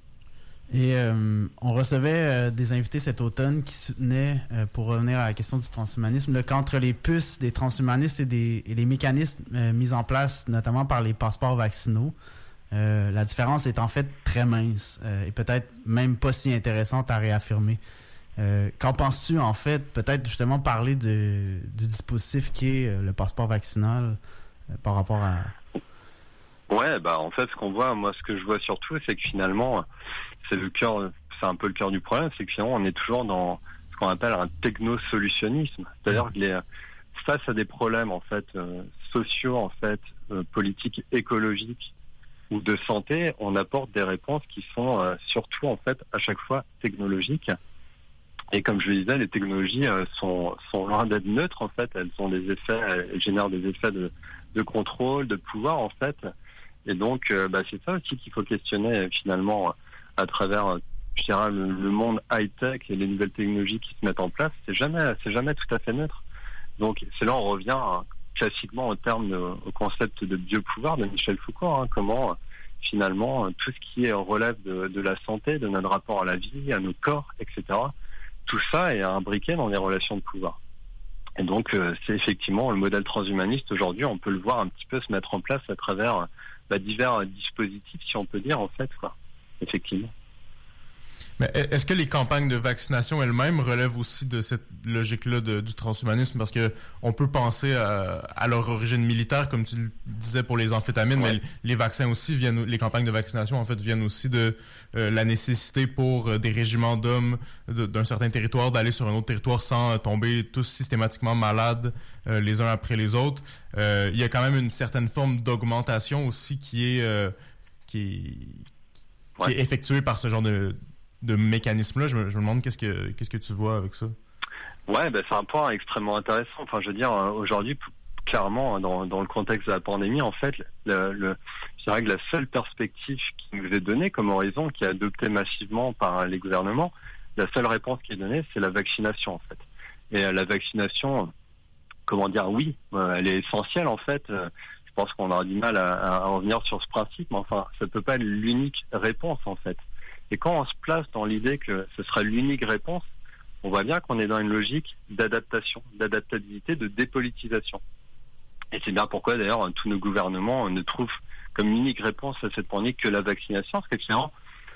Et euh, on recevait euh, des invités cet automne qui soutenaient, euh, pour revenir à la question du transhumanisme, là, qu'entre les puces des transhumanistes et, des, et les mécanismes euh, mis en place, notamment par les passeports vaccinaux, euh, la différence est en fait très mince euh, et peut-être même pas si intéressante à réaffirmer. Euh, qu'en penses-tu, en fait, peut-être justement parler de, du dispositif qui est euh, le passeport vaccinal euh, par rapport à... Ouais, bah en fait, ce qu'on voit, moi, ce que je vois surtout, c'est que finalement, c'est le cœur, c'est un peu le cœur du problème, c'est que finalement, on est toujours dans ce qu'on appelle un technosolutionnisme, c'est-à-dire que les, face à des problèmes en fait euh, sociaux, en fait, euh, politiques, écologiques ou de santé, on apporte des réponses qui sont euh, surtout en fait à chaque fois technologiques. Et comme je le disais, les technologies euh, sont, sont loin d'être neutres en fait. Elles ont des effets, elles génèrent des effets de, de contrôle, de pouvoir en fait. Et donc, euh, bah, c'est ça aussi qu'il faut questionner finalement à travers, je dirais, le, le monde high-tech et les nouvelles technologies qui se mettent en place. C'est jamais, c'est jamais tout à fait neutre. Donc, c'est là on revient hein, classiquement au terme de, au concept de biopouvoir de Michel Foucault. Hein, comment finalement tout ce qui relève de, de la santé, de notre rapport à la vie, à nos corps, et cetera. Tout ça est imbriqué dans les relations de pouvoir. Et donc, euh, c'est effectivement le modèle transhumaniste aujourd'hui, on peut le voir un petit peu se mettre en place à travers bah, divers dispositifs, si on peut dire, en fait, quoi. Effectivement. Mais est-ce que les campagnes de vaccination elles-mêmes relèvent aussi de cette logique-là de, du transhumanisme? Parce que on peut penser à, à leur origine militaire, comme tu le disais pour les amphétamines, ouais. Mais les vaccins aussi viennent, les campagnes de vaccination en fait viennent aussi de euh, la nécessité pour euh, des régiments d'hommes de, d'un certain territoire d'aller sur un autre territoire sans euh, tomber tous systématiquement malades euh, les uns après les autres. Euh, il y a quand même une certaine forme d'augmentation aussi qui est euh, qui est, ouais. qui est effectuée par ce genre de de mécanisme-là. Je me, je me demande qu'est-ce que qu'est-ce que tu vois avec ça. Ouais, ben c'est un point extrêmement intéressant. Enfin, je veux dire, aujourd'hui, clairement, dans, dans le contexte de la pandémie, en fait, le, le, je dirais que la seule perspective qui nous est donnée comme horizon, qui est adoptée massivement par les gouvernements, la seule réponse qui est donnée, c'est la vaccination, en fait. Et la vaccination, comment dire, oui, elle est essentielle, en fait. Je pense qu'on aura du mal à, à revenir sur ce principe, mais enfin, ça peut pas être l'unique réponse, en fait. Et quand on se place dans l'idée que ce sera l'unique réponse, on voit bien qu'on est dans une logique d'adaptation, d'adaptabilité, de dépolitisation. Et c'est bien pourquoi, d'ailleurs, tous nos gouvernements ne trouvent comme unique réponse à cette pandémie que la vaccination, parce que finalement,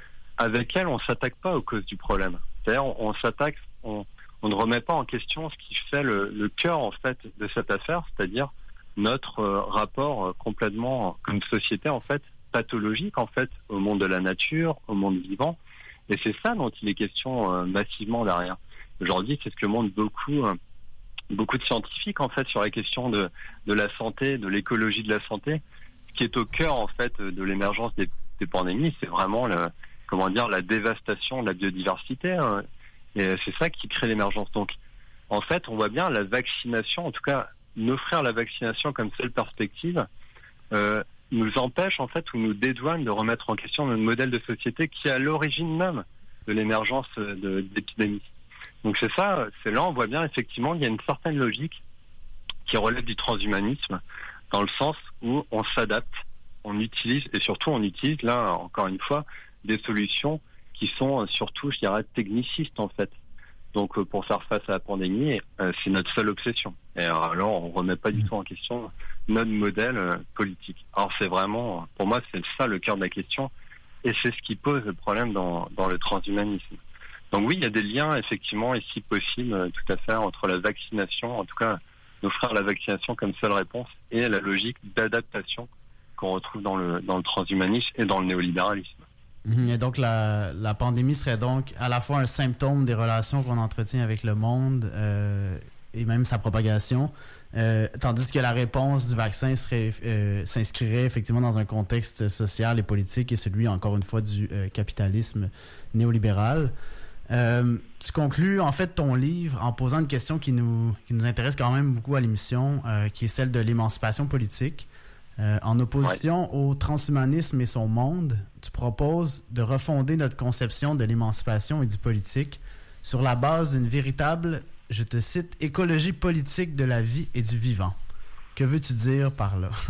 avec elle, on ne s'attaque pas aux causes du problème. C'est-à-dire, on, on s'attaque, on, on ne remet pas en question ce qui fait le, le cœur, en fait, de cette affaire, c'est-à-dire notre euh, rapport euh, complètement, comme société, en fait, pathologique en fait au monde de la nature, au monde vivant, et c'est ça dont il est question euh, massivement derrière. Aujourd'hui, c'est ce que montrent beaucoup euh, beaucoup de scientifiques en fait sur la question de de la santé, de l'écologie de la santé. Ce qui est au cœur en fait de l'émergence des, des pandémies, c'est vraiment le, comment dire la dévastation de la biodiversité, hein, et c'est ça qui crée l'émergence. Donc, en fait, on voit bien la vaccination, en tout cas, n'offrir la vaccination comme seule perspective. Euh, nous empêche en fait ou nous dédouane de remettre en question notre modèle de société qui est à l'origine même de l'émergence de, d'épidémies. Donc c'est ça, c'est là on voit bien effectivement qu'il y a une certaine logique qui relève du transhumanisme dans le sens où on s'adapte, on utilise et surtout on utilise là encore une fois des solutions qui sont surtout je dirais technicistes en fait. Donc pour faire face à la pandémie, c'est notre seule obsession. Et alors on remet pas du tout en question notre modèle euh, politique. Alors c'est vraiment, pour moi, c'est ça le cœur de la question, et c'est ce qui pose le problème dans, dans le transhumanisme. Donc oui, il y a des liens, effectivement, ici possibles, euh, tout à fait, entre la vaccination, en tout cas, d'offrir la vaccination comme seule réponse, et la logique d'adaptation qu'on retrouve dans le, dans le transhumanisme et dans le néolibéralisme. Et donc la, la pandémie serait donc à la fois un symptôme des relations qu'on entretient avec le monde, euh, et même sa propagation, euh, tandis que la réponse du vaccin serait, euh, s'inscrirait effectivement dans un contexte social et politique, et celui, encore une fois, du euh, capitalisme néolibéral. Euh, tu conclus en fait ton livre en posant une question qui nous, qui nous intéresse quand même beaucoup à l'émission, euh, qui est celle de l'émancipation politique. Euh, en opposition ouais. au transhumanisme et son monde, tu proposes de refonder notre conception de l'émancipation et du politique sur la base d'une véritable, je te cite, écologie politique de la vie et du vivant. Que veux-tu dire par là?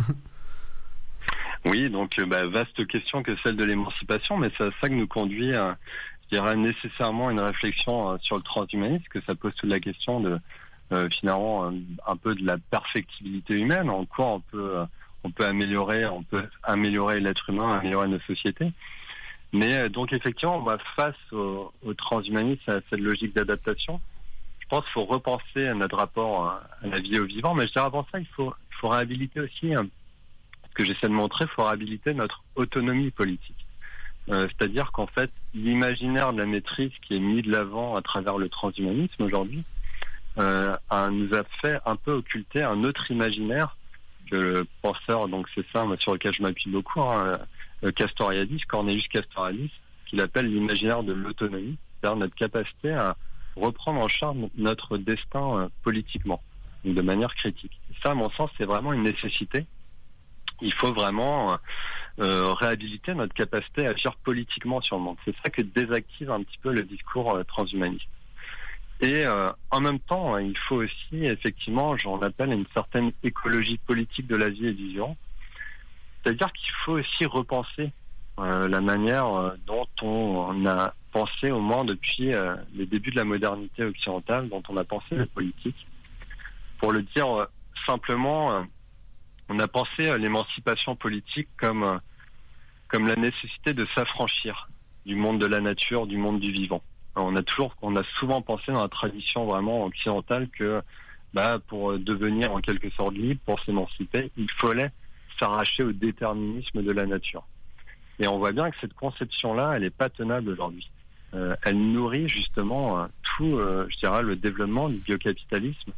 Oui, donc bah, vaste question que celle de l'émancipation, mais c'est à ça que nous conduit à, je dirais, nécessairement une réflexion euh, sur le transhumanisme, que ça pose toute la question de euh, finalement un, un peu de la perfectibilité humaine, en quoi on peut euh, on peut améliorer, on peut améliorer l'être humain, améliorer nos sociétés. Mais euh, donc effectivement, bah, face au, au transhumanisme, à cette logique d'adaptation, je pense qu'il faut repenser à notre rapport à, à la vie et au vivant. Mais je dirais avant ça, il faut, il faut réhabiliter aussi, hein, ce que j'essaie de montrer, il faut réhabiliter notre autonomie politique. Euh, c'est-à-dire qu'en fait, l'imaginaire de la maîtrise qui est mis de l'avant à travers le transhumanisme aujourd'hui euh, a, nous a fait un peu occulter un autre imaginaire que le penseur, donc c'est ça sur lequel je m'appuie beaucoup, hein, Castoriadis, Cornelius Castoriadis, qu'il appelle l'imaginaire de l'autonomie, c'est-à-dire notre capacité à reprendre en charge notre destin euh, politiquement, donc de manière critique. Et ça, à mon sens, c'est vraiment une nécessité. Il faut vraiment euh, réhabiliter notre capacité à agir politiquement sur le monde. C'est ça que désactive un petit peu le discours euh, transhumaniste. Et euh, en même temps, il faut aussi, effectivement, j'en appelle une certaine écologie politique de la vie et du vivant. C'est-à-dire qu'il faut aussi repenser euh, la manière euh, dont on a pensé, au moins depuis euh, les débuts de la modernité occidentale, dont on a pensé la politique. Pour le dire euh, simplement, euh, on a pensé euh, l'émancipation politique comme, euh, comme la nécessité de s'affranchir du monde de la nature, du monde du vivant. On a toujours, on a souvent pensé dans la tradition vraiment occidentale que, bah, pour devenir en quelque sorte libre, pour s'émanciper, il fallait s'arracher au déterminisme de la nature. Et on voit bien que cette conception-là, elle n'est pas tenable aujourd'hui. Euh, elle nourrit justement euh, tout, euh, je dirais, le développement du biocapitalisme,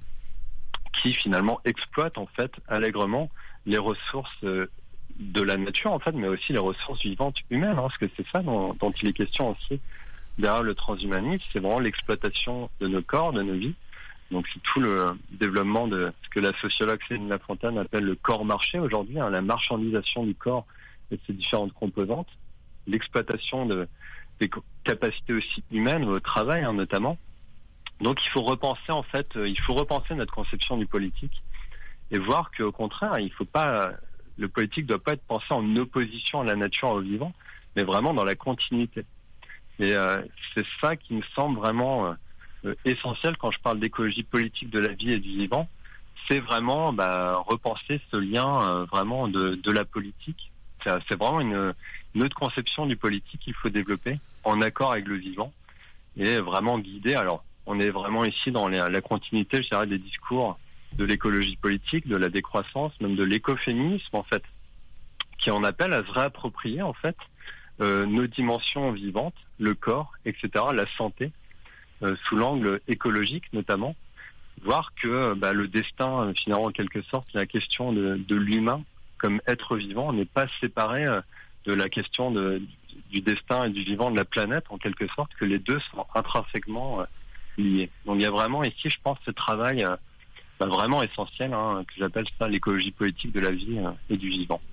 qui finalement exploite en fait allègrement les ressources euh, de la nature en fait, mais aussi les ressources vivantes humaines, hein, parce que c'est ça dont, dont il est question aussi. Derrière le transhumanisme, c'est vraiment l'exploitation de nos corps, de nos vies. Donc c'est tout le développement de ce que la sociologue Céline Lafontaine appelle le corps-marché aujourd'hui, hein, la marchandisation du corps et de ses différentes composantes, l'exploitation de, des capacités aussi humaines au travail, hein, notamment. Donc il faut repenser en fait, il faut repenser notre conception du politique et voir qu'au contraire, il faut pas, le politique doit pas être pensé en opposition à la nature et au vivant, mais vraiment dans la continuité. Et euh, c'est ça qui me semble vraiment euh, essentiel quand je parle d'écologie politique de la vie et du vivant. C'est vraiment bah, repenser ce lien euh, vraiment de, de la politique. C'est, c'est vraiment une, une autre conception du politique qu'il faut développer en accord avec le vivant et vraiment guider. Alors, on est vraiment ici dans les, la continuité, je dirais, des discours de l'écologie politique, de la décroissance, même de l'écoféminisme en fait, qui en appelle à se réapproprier en fait euh, nos dimensions vivantes, le corps, et cetera, la santé, euh, sous l'angle écologique notamment, voir que bah, le destin, euh, finalement, en quelque sorte, la question de, de l'humain comme être vivant n'est pas séparé euh, de la question de, du destin et du vivant de la planète, en quelque sorte, que les deux sont intrinsèquement euh, liés. Donc il y a vraiment ici, je pense, ce travail euh, bah, vraiment essentiel, hein, que j'appelle ça l'écologie politique de la vie euh, et du vivant.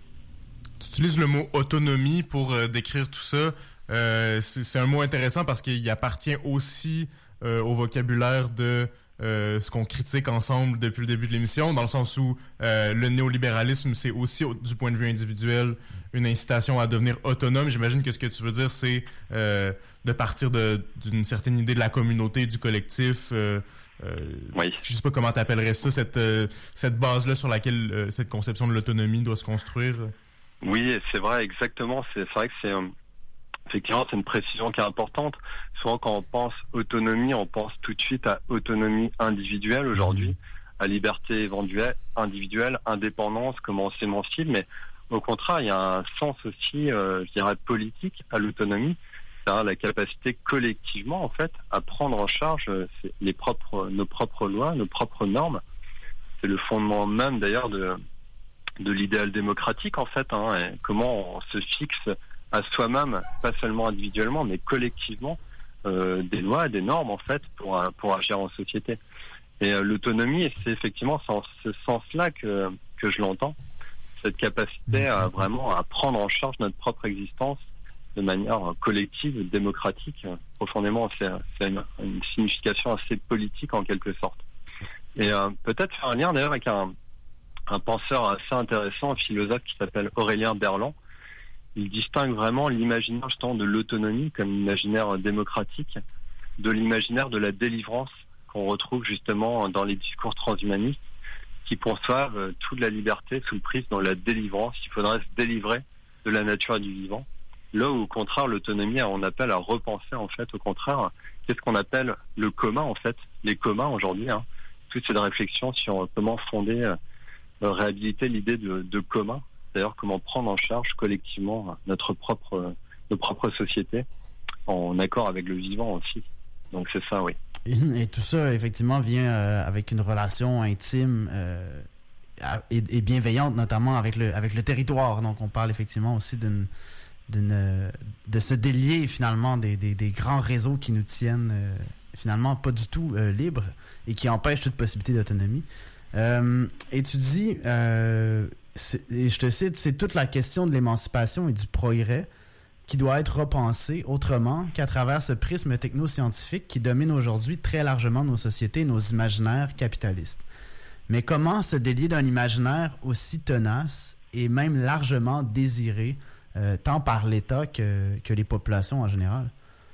Tu utilises le mot autonomie pour euh, décrire tout ça. Euh, c'est, c'est un mot intéressant parce qu'il appartient aussi euh, au vocabulaire de euh, ce qu'on critique ensemble depuis le début de l'émission, dans le sens où euh, le néolibéralisme, c'est aussi, du point de vue individuel, une incitation à devenir autonome. J'imagine que ce que tu veux dire, c'est euh, de partir de, d'une certaine idée de la communauté, du collectif. Euh, euh, oui. Je sais pas comment tu appellerais ça, cette, euh, cette base-là sur laquelle euh, cette conception de l'autonomie doit se construire. Oui, c'est vrai, exactement. C'est, c'est vrai que c'est... Euh... Effectivement, c'est une précision qui est importante. Souvent, quand on pense autonomie, on pense tout de suite à autonomie individuelle aujourd'hui, à liberté individuelle, indépendance, comment on s'émancipe. Mais au contraire, il y a un sens aussi, euh, je dirais, politique à l'autonomie. c'est-à-dire la capacité collectivement en fait à prendre en charge les propres, nos propres lois, nos propres normes. C'est le fondement même d'ailleurs de, de l'idéal démocratique en fait, hein, et comment on se fixe à soi-même, pas seulement individuellement, mais collectivement, euh, des lois et des normes en fait pour, pour agir en société. Et euh, l'autonomie, c'est effectivement en ce sens-là que, que je l'entends, cette capacité à vraiment à prendre en charge notre propre existence de manière collective, démocratique. Profondément, c'est, c'est une, une signification assez politique en quelque sorte. Et euh, peut-être faire un lien d'ailleurs avec un, un penseur assez intéressant, un philosophe qui s'appelle Aurélien Berland. Il distingue vraiment l'imaginaire justement de l'autonomie comme imaginaire démocratique de l'imaginaire de la délivrance qu'on retrouve justement dans les discours transhumanistes qui conçoivent toute la liberté sous le prisme dans la délivrance. Il faudrait se délivrer de la nature et du vivant. Là où au contraire l'autonomie, on appelle à repenser en fait au contraire qu'est-ce qu'on appelle le commun en fait, les communs aujourd'hui, hein, toute cette réflexion sur comment fonder, euh, réhabiliter l'idée de, de commun, d'ailleurs comment prendre en charge collectivement notre propre, nos propres sociétés en accord avec le vivant aussi. Donc c'est ça, oui. Et tout ça, effectivement, vient euh, avec une relation intime euh, et, et bienveillante, notamment avec le, avec le territoire. Donc, on parle effectivement aussi d'une, d'une, euh, de se délier, finalement, des, des, des grands réseaux qui nous tiennent, euh, finalement, pas du tout euh, libres et qui empêchent toute possibilité d'autonomie. Euh, et tu dis, euh, et je te cite, c'est toute la question de l'émancipation et du progrès qui doit être repensé autrement qu'à travers ce prisme technoscientifique qui domine aujourd'hui très largement nos sociétés et nos imaginaires capitalistes. Mais comment se délier d'un imaginaire aussi tenace et même largement désiré, euh, tant par l'État que, que les populations en général?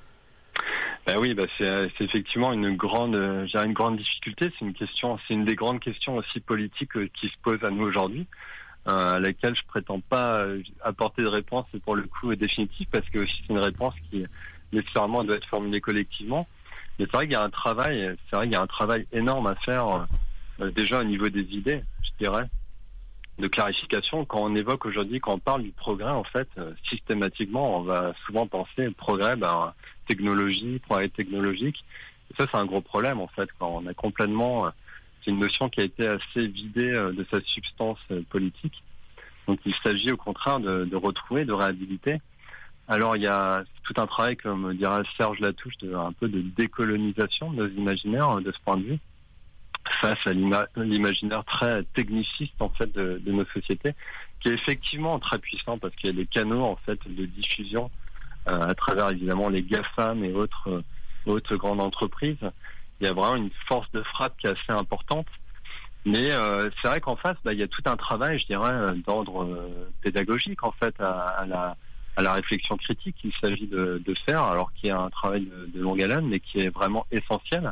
Ben oui, ben c'est, c'est effectivement une grande, j'ai une grande difficulté. C'est une question, c'est une des grandes questions aussi politiques qui se posent à nous aujourd'hui, à laquelle je prétends pas apporter de réponse pour le coup définitive, parce que aussi c'est une réponse qui nécessairement doit être formulée collectivement. Mais c'est vrai qu'il y a un travail, c'est vrai qu'il y a un travail énorme à faire euh, déjà au niveau des idées, je dirais, de clarification. Quand on évoque aujourd'hui, quand on parle du progrès, en fait, euh, systématiquement, on va souvent penser progrès, ben technologie, progrès technologique. Et ça, c'est un gros problème en fait, quand on a complètement c'est une notion qui a été assez vidée de sa substance politique. Donc il s'agit au contraire de, de retrouver, de réhabiliter. Alors il y a tout un travail, comme dirait Serge Latouche, de, un peu de décolonisation de nos imaginaires de ce point de vue, face à l'ima- l'imaginaire très techniciste en fait de, de nos sociétés, qui est effectivement très puissant parce qu'il y a des canaux en fait de diffusion euh, à travers évidemment les GAFAM et autres, euh, autres grandes entreprises. Il y a vraiment une force de frappe qui est assez importante. Mais euh, c'est vrai qu'en face, bah, il y a tout un travail, je dirais, d'ordre euh, pédagogique, en fait, à, à, la, à la réflexion critique qu'il s'agit de, de faire, alors qu'il y a un travail de, de longue haleine, mais qui est vraiment essentiel.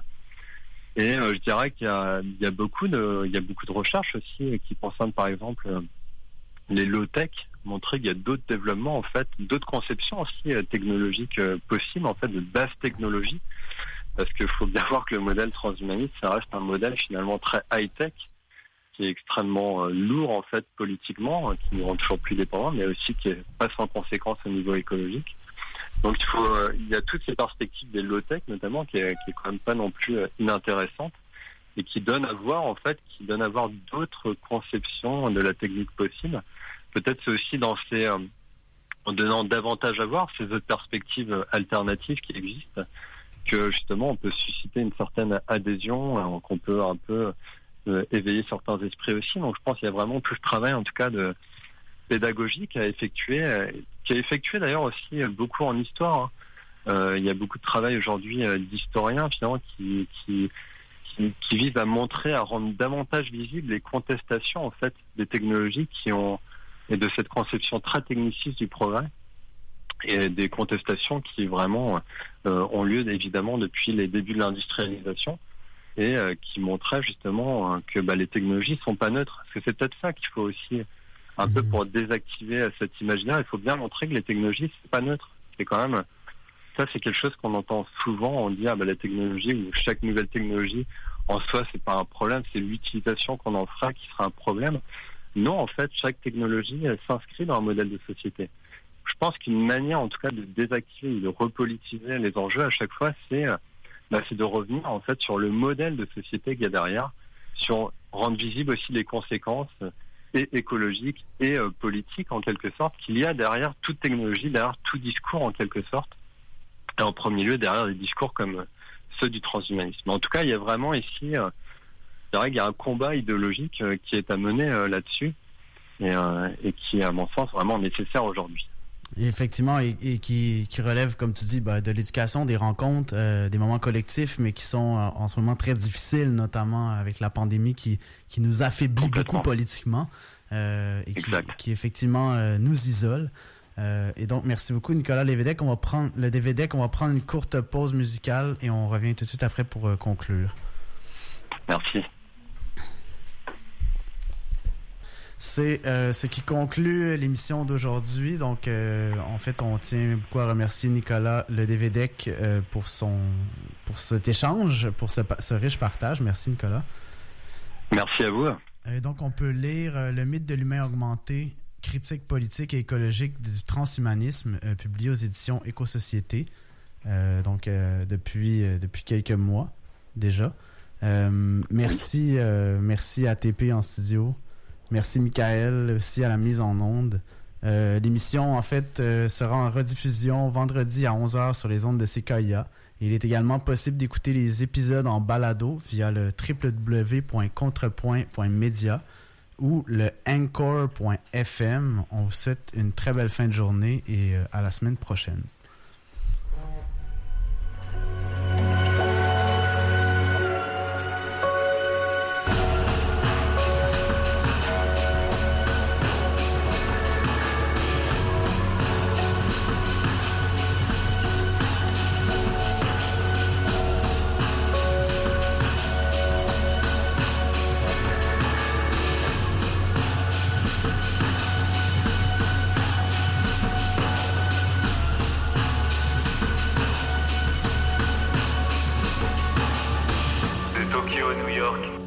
Et euh, je dirais qu'il y a, il y a beaucoup de, il y a beaucoup de recherches aussi qui concernent, par exemple, les low-tech, montrer qu'il y a d'autres développements, en fait, d'autres conceptions aussi euh, technologiques euh, possibles, en fait, de basse technologie. Parce qu'il faut bien voir que le modèle transhumaniste, ça reste un modèle finalement très high-tech, qui est extrêmement euh, lourd en fait politiquement, euh, qui nous rend toujours plus dépendants, mais aussi qui est pas sans conséquence au niveau écologique. Donc il faut, euh, il y a toutes ces perspectives des low-tech notamment, qui est, qui est quand même pas non plus euh, inintéressante, et qui donnent à voir en fait, qui donnent à voir d'autres conceptions de la technique possible. Peut-être c'est aussi dans ces, euh, en donnant davantage à voir ces autres perspectives alternatives qui existent, que justement on peut susciter une certaine adhésion, qu'on peut un peu euh, éveiller certains esprits aussi. Donc je pense qu'il y a vraiment tout ce travail en tout cas de pédagogique à effectuer, euh, qui est effectué d'ailleurs aussi beaucoup en histoire. Hein. Euh, il y a beaucoup de travail aujourd'hui euh, d'historiens finalement qui, qui, qui, qui vise à montrer, à rendre davantage visibles les contestations en fait des technologies qui ont et de cette conception très techniciste du progrès. Et des contestations qui vraiment euh, ont lieu évidemment depuis les débuts de l'industrialisation et euh, qui montraient justement euh, que bah, les technologies sont pas neutres. Parce que c'est peut-être ça qu'il faut aussi un mmh. peu pour désactiver cet imaginaire. Il faut bien montrer que les technologies c'est pas neutre. C'est quand même ça, c'est quelque chose qu'on entend souvent. On dit ah bah la technologie ou chaque nouvelle technologie en soi c'est pas un problème, c'est l'utilisation qu'on en fera qui sera un problème. Non, en fait, chaque technologie elle s'inscrit dans un modèle de société. je pense qu'une manière, en tout cas, de désactiver et de repolitiser les enjeux à chaque fois, c'est, euh, bah, c'est de revenir en fait sur le modèle de société qu'il y a derrière, sur rendre visible aussi les conséquences et écologiques et euh, politiques en quelque sorte qu'il y a derrière toute technologie, derrière tout discours en quelque sorte, et en premier lieu derrière des discours comme ceux du transhumanisme. En tout cas, il y a vraiment ici, euh, c'est vrai qu'il y a un combat idéologique euh, qui est à mener euh, là-dessus et, euh, et qui est à mon sens vraiment nécessaire aujourd'hui. Et effectivement, et, et qui, qui relève, comme tu dis, bah, de l'éducation, des rencontres, euh, des moments collectifs, mais qui sont euh, en ce moment très difficiles, notamment avec la pandémie qui, qui nous affaiblit beaucoup politiquement euh, et qui, qui effectivement euh, nous isole. Euh, et donc, merci beaucoup, Nicolas Lévesque. On va prendre le D V D, on va prendre une courte pause musicale et on revient tout de suite après pour euh, conclure. Merci. C'est euh, ce qui conclut l'émission d'aujourd'hui. Donc, euh, en fait, on tient beaucoup à remercier Nicolas Lévesque euh, pour son pour cet échange, pour ce, ce riche partage. Merci, Nicolas. Merci à vous. Euh, donc, on peut lire euh, Le mythe de l'humain augmenté, critique politique et écologique du transhumanisme, euh, publié aux éditions Éco-Société, euh, donc euh, depuis, euh, depuis quelques mois déjà. Euh, merci, euh, merci à T P en studio. Merci Michael aussi à la mise en onde. Euh, l'émission en fait euh, sera en rediffusion vendredi à onze heures sur les ondes de C K I A. Il est également possible d'écouter les épisodes en balado via le w w w point contrepoint point media ou le anchor point f m. On vous souhaite une très belle fin de journée et euh, à la semaine prochaine. De Tokyo à New York,